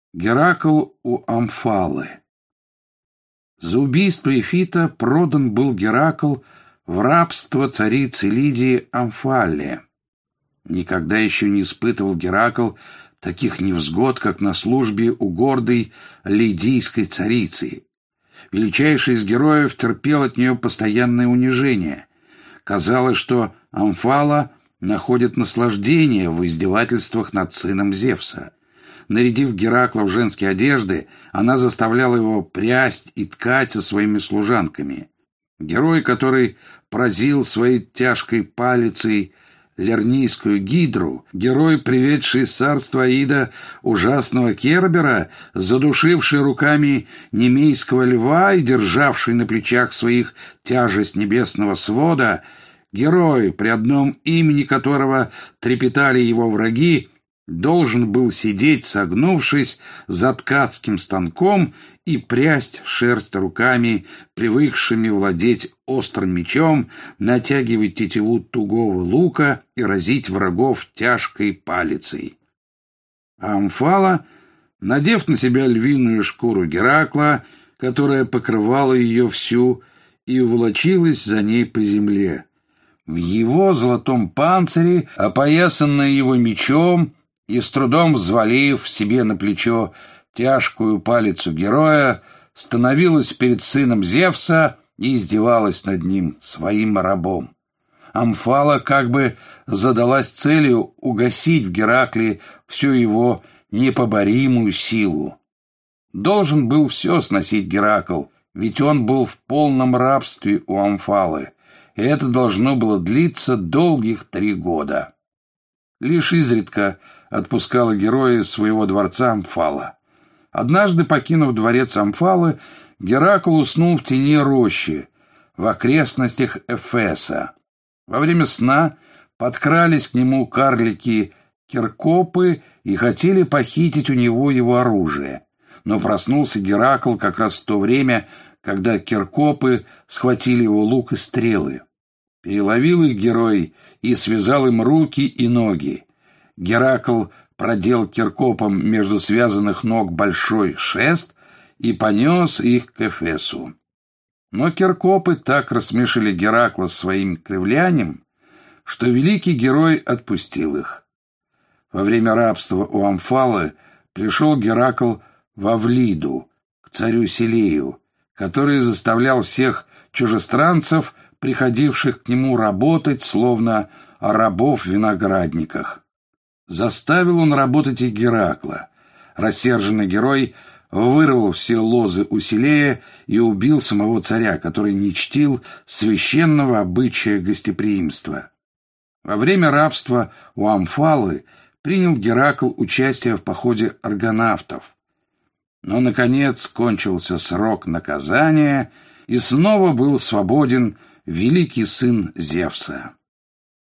Геракл у Амфалы. За убийство Ифита продан был Геракл в рабство царицы Лидии Амфале. Никогда еще не испытывал Геракл таких невзгод, как на службе у гордой лидийской царицы. Величайший из героев терпел от нее постоянное унижение. Казалось, что Амфала находит наслаждение в издевательствах над сыном Зевса. Нарядив Геракла в женские одежды, она заставляла его прясть и ткать со своими служанками. Герой, который поразил своей тяжкой палицей Лернийскую гидру, герой, приведший из царства Аида ужасного Кербера, задушивший руками немейского льва и державший на плечах своих тяжесть небесного свода, герой, при одном имени которого трепетали его враги, должен был сидеть, согнувшись за ткацким станком и прясть шерсть руками, привыкшими владеть острым мечом, натягивать тетиву тугого лука и разить врагов тяжкой палицей. А Амфала, надев на себя львиную шкуру Геракла, которая покрывала ее всю, и волочилась за ней по земле. В его золотом панцире, опоясанная его мечом, и с трудом взвалив себе на плечо тяжкую палицу героя, становилась перед сыном Зевса и издевалась над ним, своим рабом. Амфала как бы задалась целью угасить в Геракле всю его непоборимую силу. Должен был все сносить Геракл, ведь он был в полном рабстве у Амфалы, и это должно было длиться долгих 3 года. Лишь изредка отпускала героя из своего дворца Амфала. Однажды, покинув дворец Амфалы, Геракл уснул в тени рощи в окрестностях Эфеса. Во время сна подкрались к нему карлики-киркопы и хотели похитить у него его оружие. Но проснулся Геракл как раз в то время, когда киркопы схватили его лук и стрелы. Переловил их герой и связал им руки и ноги. Геракл продел киркопом между связанных ног большой шест и понес их к Эфесу. Но киркопы так рассмешили Геракла своим кривлянием, что великий герой отпустил их. Во время рабства у Амфалы пришел Геракл в Авлиду, к царю Селею, который заставлял всех чужестранцев, приходивших к нему, работать, словно рабов в виноградниках. Заставил он работать и Геракла. Рассерженный герой вырвал все лозы у Селея и убил самого царя, который не чтил священного обычая гостеприимства. Во время рабства у Амфалы принял Геракл участие в походе аргонавтов. Но, наконец, кончился срок наказания, и снова был свободен великий сын Зевса.